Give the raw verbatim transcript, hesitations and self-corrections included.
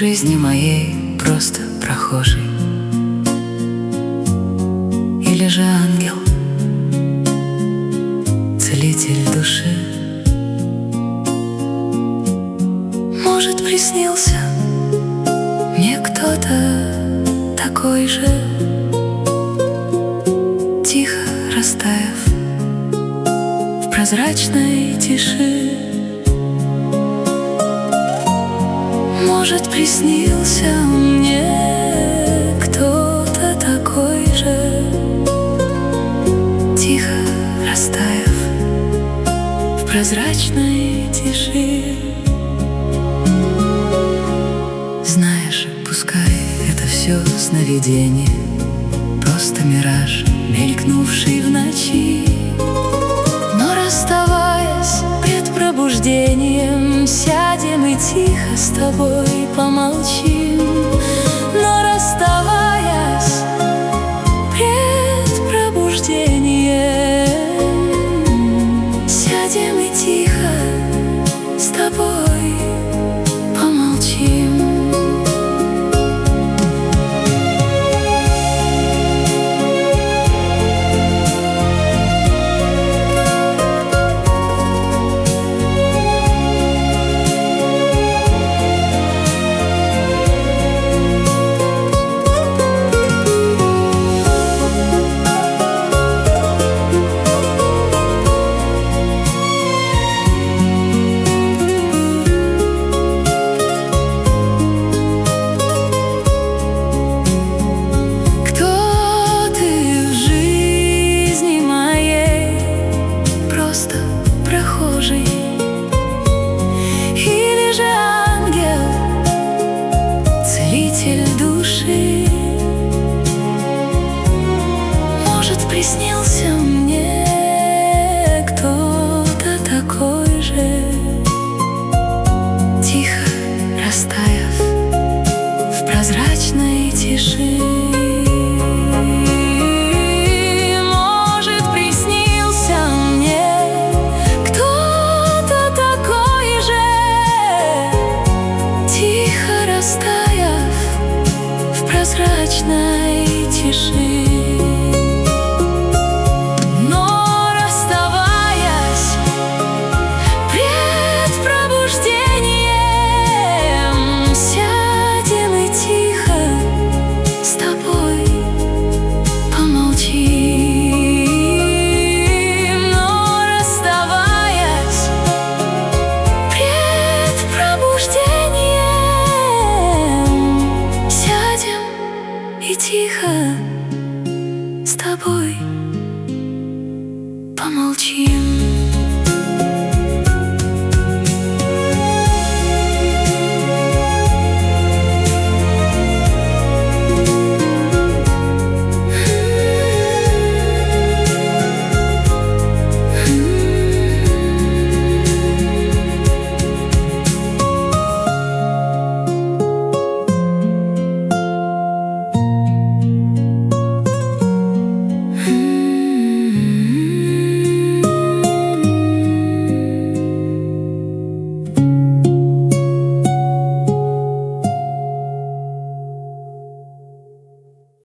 жизни моей просто прохожий, или же ангел, целитель души. Может, приснился мне кто-то такой же, тихо растаяв в прозрачной тиши. Может, приснился мне кто-то такой же, тихо растаяв в прозрачной тиши. Знаешь, пускай это все сновидение, просто мираж, мелькнувший в ночи. Но расставаясь пред пробуждением, сядем и тихо с тобой помолчим. Но расставаясь пред пробуждением, сядем и тихо с тобой помолчим. Или же ангел, целитель души. Может, приснился мне кто-то такой же, тихо растаяв в прозрачной тиши. Растаяв в прозрачной